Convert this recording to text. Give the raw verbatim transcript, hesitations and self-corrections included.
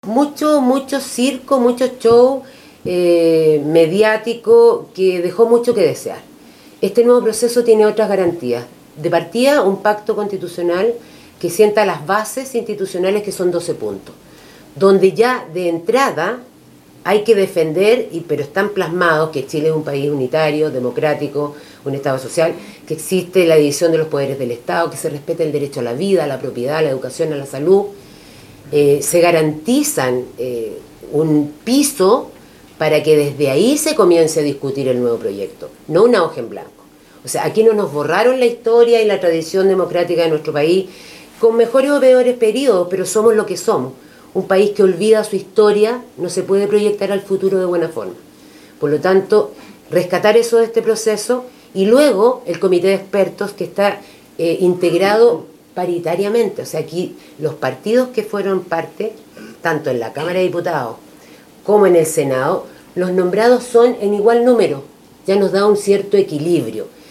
Mucho, mucho circo, mucho show eh, mediático que dejó mucho que desear. Este nuevo proceso tiene otras garantías. De partida, un pacto constitucional que sienta las bases institucionales, que son doce puntos, donde ya de entrada hay que defender, y pero están plasmados, que Chile es un país unitario, democrático, un Estado social, que existe la división de los poderes del Estado, que se respeta el derecho a la vida, a la propiedad, a la educación, a la salud. Eh, se garantizan eh, un piso para que desde ahí se comience a discutir el nuevo proyecto, no una hoja en blanco. O sea, aquí no nos borraron la historia y la tradición democrática de nuestro país, con mejores o peores periodos, pero somos lo que somos. Un país que olvida su historia no se puede proyectar al futuro de buena forma. Por lo tanto, rescatar eso de este proceso, y luego el comité de expertos que está eh, integrado paritariamente. O sea, aquí los partidos que fueron parte, tanto en la Cámara de Diputados como en el Senado, los nombrados son en igual número. Ya nos da un cierto equilibrio.